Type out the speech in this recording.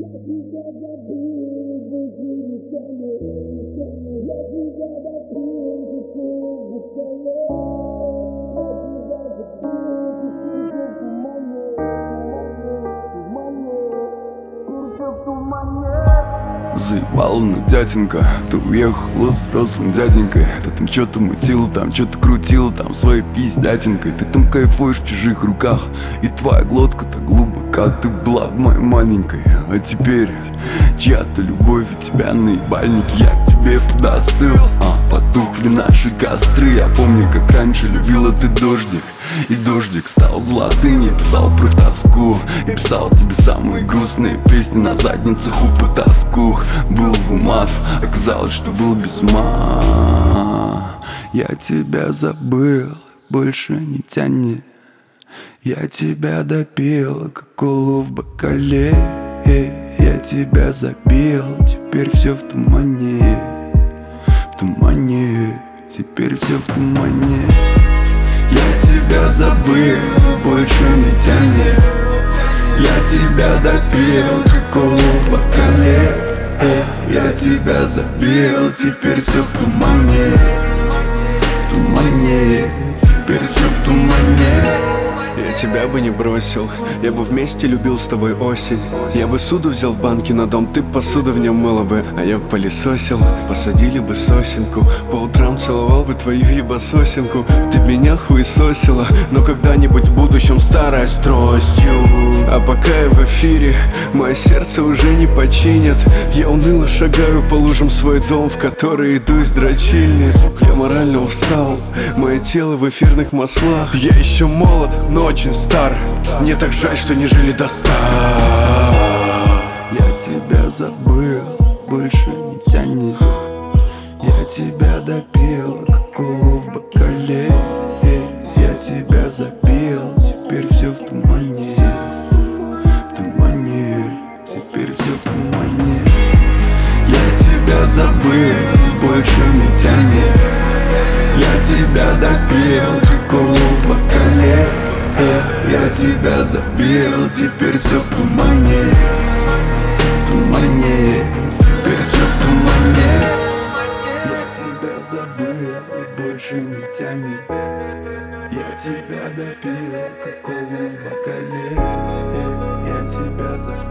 Заебал, ну дяденька, ты уехала взрослым дяденькой. Ты там что-то мутил, там что-то крутил, там своей пиздятинкой. Ты там кайфуешь в чужих руках, и твоя глотка так глубока. Ты была б моей маленькой, а теперь чья-то любовь и тебя наебальник. Я к тебе подостыл, потухли наши костры. Я помню, как раньше любила ты дождик, и дождик стал золотым. Я писал про тоску, и писал тебе самые грустные песни на задницах у потаскух. Был в умат, оказалось, что был без ума. Я тебя забыл, больше не тяни. Я тебя допил, как колу в бокале. Я тебя забил, теперь все в тумане. В тумане, теперь все в тумане. Я тебя забыл, больше не тяни. Я тебя допил, как колу в бокале. Я тебя забил, теперь все в тумане. В тумане, теперь все в тумане. Я тебя бы не бросил, я бы вместе любил с тобой осень. Я бы суду взял в банке на дом, ты посуду в нем мыла бы, а я бы пылесосил. Посадили бы сосенку, по утрам целовал бы твою ебасосинку. Ты меня хуесосила, но когда-нибудь в будущем старая с тростью. А пока я в эфире, мое сердце уже не починят. Я уныло шагаю по лужам в свой дом, в который иду из дрочильни. Я морально устал, мое тело в эфирных маслах. Я еще молод, но очень стар. Мне так жаль, что не жили до 100. Я тебя забыл, больше не тяни. Я тебя допил, как колу в бокале. Я тебя забил, теперь все в тумане. В тумане, теперь все в тумане. Я тебя забыл, больше не тяни. Я тебя допил, как колу в бокале. Я тебя забил, теперь все в тумане. В тумане, теперь все в тумане. Я тебя забыл, и больше не тяни. Я тебя допил, как колу в бокале. Я тебя забыл.